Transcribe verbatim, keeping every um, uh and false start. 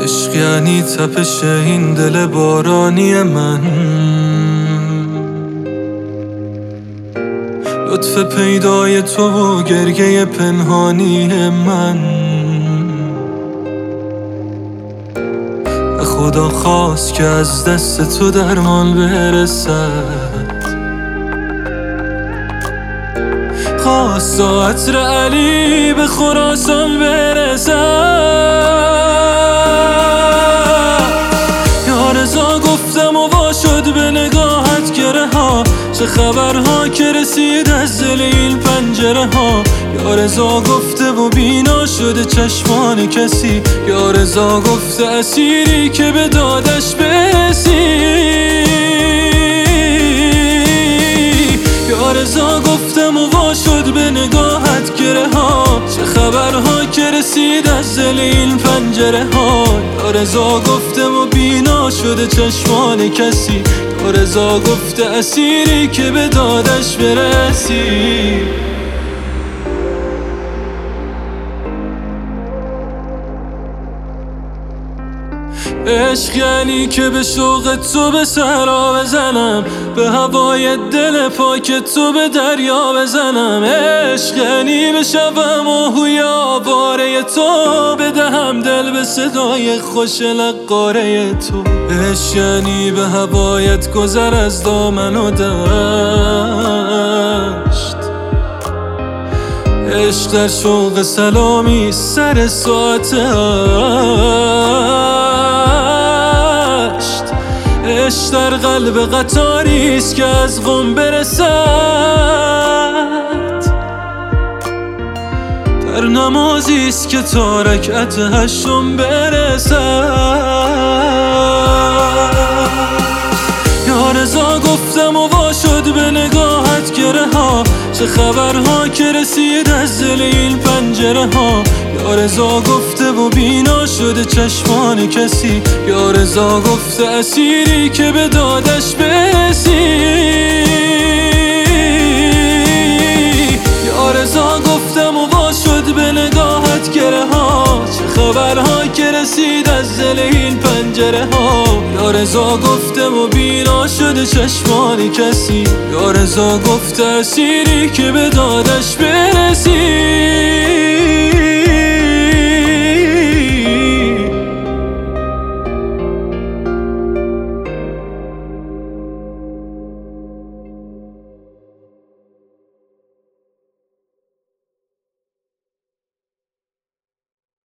عشق یعنی تپش این دل بارانی من، لطف پیدای تو و گریه پنهانی من. به خدا خواست که از دست تو درمان برسد، خواست عطر علی به خراسان برسد. یا رضا گفتم و وا شد به نگاهت گره ها، چه خبرها که رسید از دل این پنجره ها. یا رضا گفته و بینا شده چشمان کسی، یا رضا گفته اسیری که به دادش برسی. یا رضا گفتم و وا شد به نگاهت گره ها، چه خبرها که رسید از دل این پنجره ها. یا رضا گفتم و بینا شده چشمان کسی، یا رضا گفته اسیری که به دادش برسی. عشق یعنی که به شوق تو به صحرا بزنم، به هوای دل پاک تو به دریا بزنم. عشق یعنی بشوم آهوی آواره تو، بدهم دل به صدای خوش لقاره تو. عشق یعنی به هوایت گذر از دامن و دشت، عشق در شوق سلامی سر ساعت هشت. عشق در قلب قطاریست که از قم برسد، در نمازیست که تا رکعت هشتم برسد. یا رضا گفتم و وا شد به نگاهت گره ها، چه خبرها که رسید از دل این پنجره ها. یا رضا گفته و بینا شده چشمان کسی، یا رضا گفته اسیری که به دادش برسی. یا رضا گفتم و وا شد به نگاهت گره ها، چه خبرها که رسید از دل این پنجره ها. یا رضا گفتم و بینا شده چشمان کسی، یا رضا گفته اسیری که به دادش برسی.